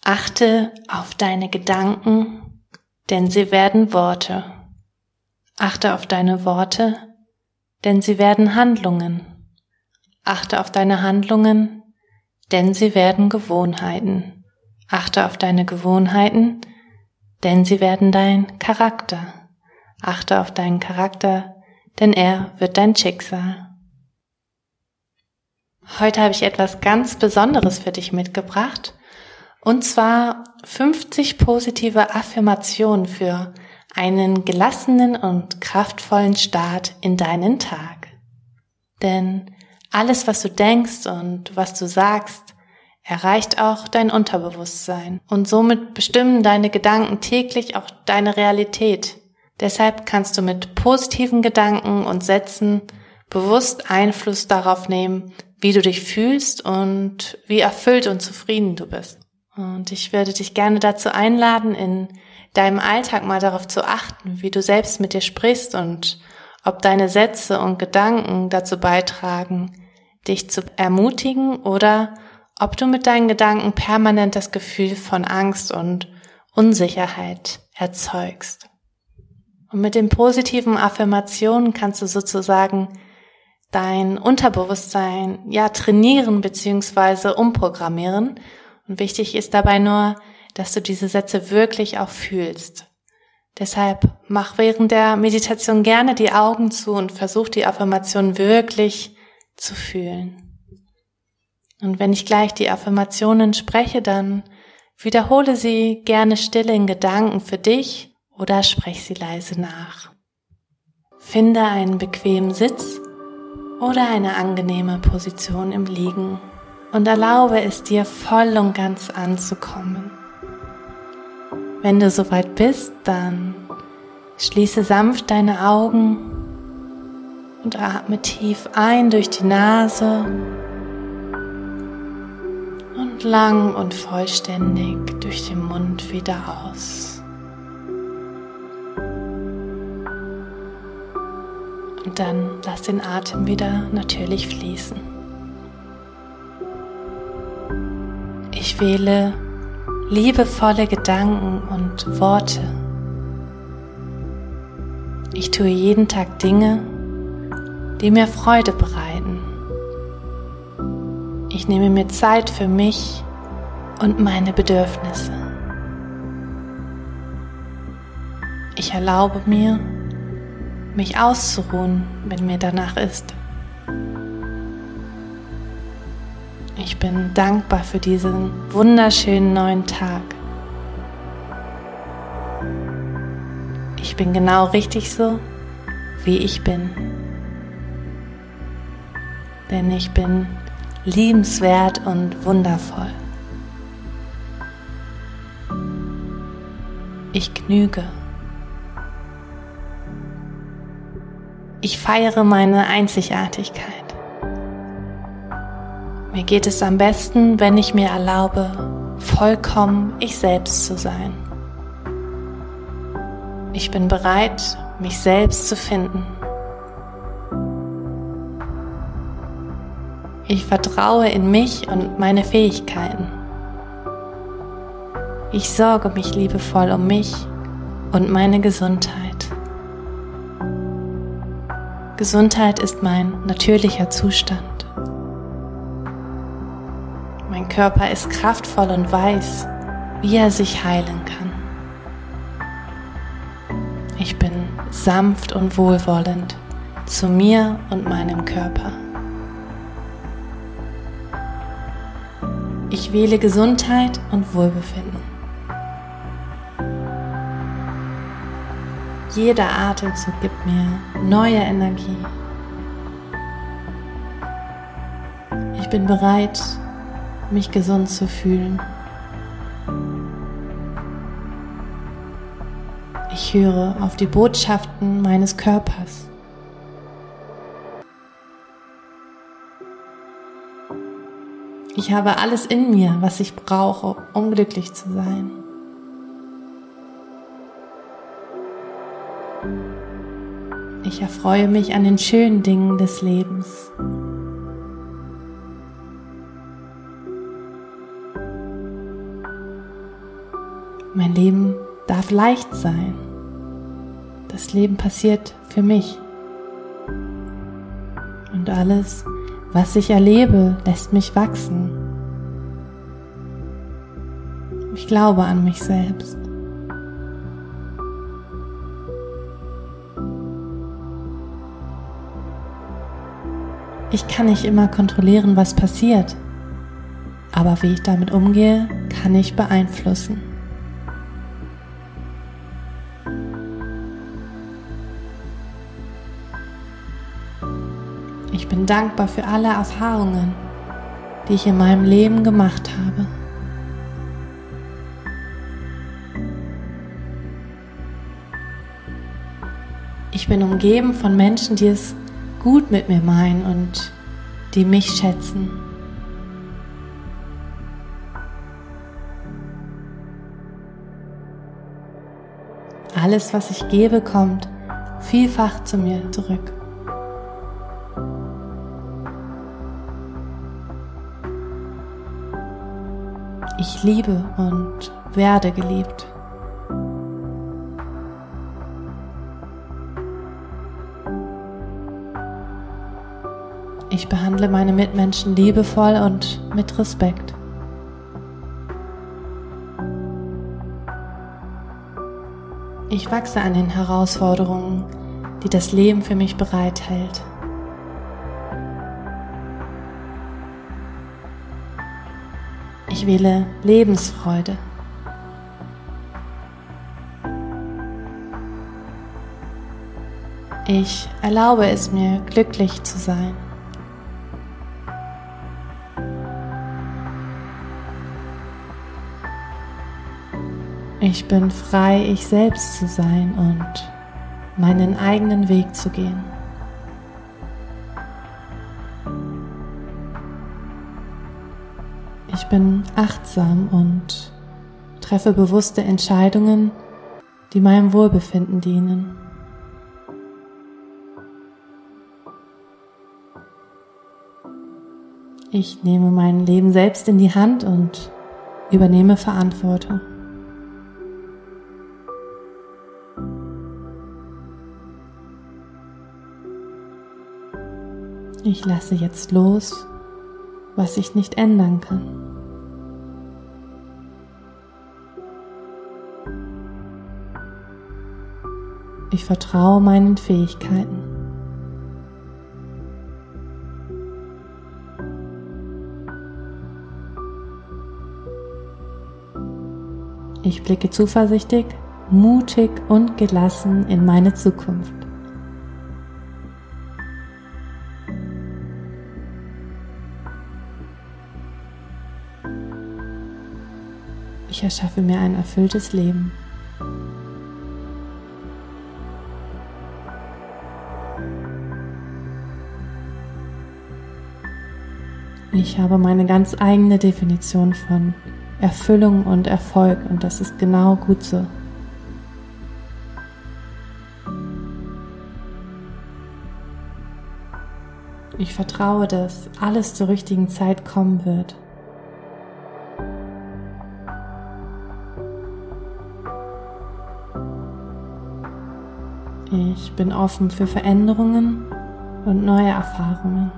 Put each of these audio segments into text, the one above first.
Achte auf deine Gedanken, denn sie werden Worte. Achte auf deine Worte, denn sie werden Handlungen. Achte auf deine Handlungen, denn sie werden Gewohnheiten. Achte auf deine Gewohnheiten, denn sie werden dein Charakter. Achte auf deinen Charakter, denn er wird dein Schicksal. Heute habe ich etwas ganz Besonderes für dich mitgebracht, und zwar 50 positive Affirmationen für einen gelassenen und kraftvollen Start in deinen Tag. Denn alles, was du denkst und was du sagst, erreicht auch dein Unterbewusstsein. Und somit bestimmen deine Gedanken täglich auch deine Realität. Deshalb kannst du mit positiven Gedanken und Sätzen bewusst Einfluss darauf nehmen, wie du dich fühlst und wie erfüllt und zufrieden du bist. Und ich würde dich gerne dazu einladen, in deinem Alltag mal darauf zu achten, wie du selbst mit dir sprichst und ob deine Sätze und Gedanken dazu beitragen, dich zu ermutigen, oder ob du mit deinen Gedanken permanent das Gefühl von Angst und Unsicherheit erzeugst. Und mit den positiven Affirmationen kannst du sozusagen dein Unterbewusstsein trainieren bzw. umprogrammieren. Und wichtig ist dabei nur, dass du diese Sätze wirklich auch fühlst. Deshalb mach während der Meditation gerne die Augen zu und versuch die Affirmation wirklich zu fühlen. Und wenn ich gleich die Affirmationen spreche, dann wiederhole sie gerne still in Gedanken für dich oder sprech sie leise nach. Finde einen bequemen Sitz oder eine angenehme Position im Liegen und erlaube es dir, voll und ganz anzukommen. Wenn du soweit bist, dann schließe sanft deine Augen und atme tief ein durch die Nase und lang und vollständig durch den Mund wieder aus. Und dann lass den Atem wieder natürlich fließen. Ich wähle liebevolle Gedanken und Worte. Ich tue jeden Tag Dinge, die mir Freude bereiten. Ich nehme mir Zeit für mich und meine Bedürfnisse. Ich erlaube mir, mich auszuruhen, wenn mir danach ist. Ich bin dankbar für diesen wunderschönen neuen Tag. Ich bin genau richtig so, wie ich bin. Denn ich bin liebenswert und wundervoll. Ich genüge. Ich feiere meine Einzigartigkeit. Mir geht es am besten, wenn ich mir erlaube, vollkommen ich selbst zu sein. Ich bin bereit, mich selbst zu finden. Ich vertraue in mich und meine Fähigkeiten. Ich sorge mich liebevoll um mich und meine Gesundheit. Gesundheit ist mein natürlicher Zustand. Mein Körper ist kraftvoll und weiß, wie er sich heilen kann. Ich bin sanft und wohlwollend zu mir und meinem Körper. Ich wähle Gesundheit und Wohlbefinden. Jeder Atemzug gibt mir neue Energie. Ich bin bereit, mich gesund zu fühlen. Ich höre auf die Botschaften meines Körpers. Ich habe alles in mir, was ich brauche, um glücklich zu sein. Ich erfreue mich an den schönen Dingen des Lebens. Mein Leben darf leicht sein. Das Leben passiert für mich. Und alles, was ich erlebe, lässt mich wachsen. Ich glaube an mich selbst. Ich kann nicht immer kontrollieren, was passiert, aber wie ich damit umgehe, kann ich beeinflussen. Ich bin dankbar für alle Erfahrungen, die ich in meinem Leben gemacht habe. Ich bin umgeben von Menschen, die es gut mit mir meinen und die mich schätzen. Alles, was ich gebe, kommt vielfach zu mir zurück. Ich liebe und werde geliebt. Ich behandle meine Mitmenschen liebevoll und mit Respekt. Ich wachse an den Herausforderungen, die das Leben für mich bereithält. Ich wähle Lebensfreude. Ich erlaube es mir, glücklich zu sein. Ich bin frei, ich selbst zu sein und meinen eigenen Weg zu gehen. Ich bin achtsam und treffe bewusste Entscheidungen, die meinem Wohlbefinden dienen. Ich nehme mein Leben selbst in die Hand und übernehme Verantwortung. Ich lasse jetzt los, was ich nicht ändern kann. Ich vertraue meinen Fähigkeiten. Ich blicke zuversichtlich, mutig und gelassen in meine Zukunft. Ich erschaffe mir ein erfülltes Leben. Ich habe meine ganz eigene Definition von Erfüllung und Erfolg und das ist genau gut so. Ich vertraue, dass alles zur richtigen Zeit kommen wird. Ich bin offen für Veränderungen und neue Erfahrungen.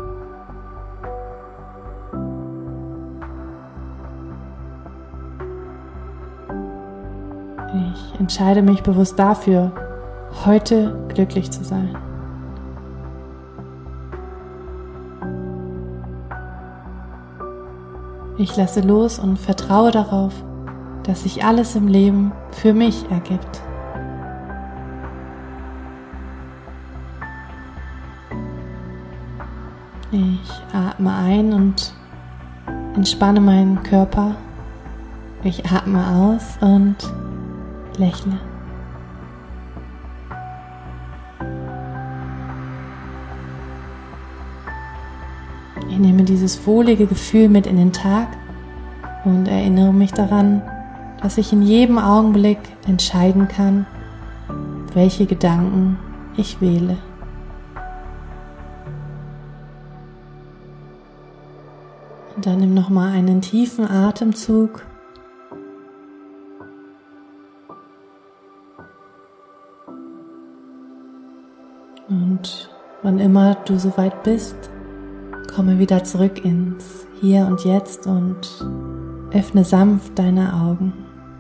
Ich entscheide mich bewusst dafür, heute glücklich zu sein. Ich lasse los und vertraue darauf, dass sich alles im Leben für mich ergibt. Ich atme ein und entspanne meinen Körper. Ich atme aus und lächle. Ich nehme dieses wohlige Gefühl mit in den Tag und erinnere mich daran, dass ich in jedem Augenblick entscheiden kann, welche Gedanken ich wähle. Und dann nimm nochmal einen tiefen Atemzug und wann immer du soweit bist, komme wieder zurück ins Hier und Jetzt und öffne sanft deine Augen.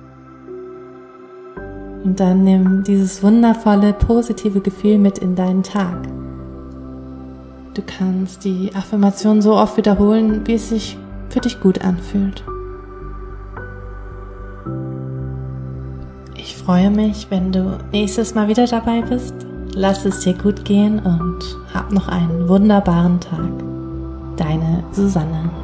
Und dann nimm dieses wundervolle, positive Gefühl mit in deinen Tag. Du kannst die Affirmation so oft wiederholen, wie es sich für dich gut anfühlt. Ich freue mich, wenn du nächstes Mal wieder dabei bist. Lass es dir gut gehen und hab noch einen wunderbaren Tag. Deine Susanne.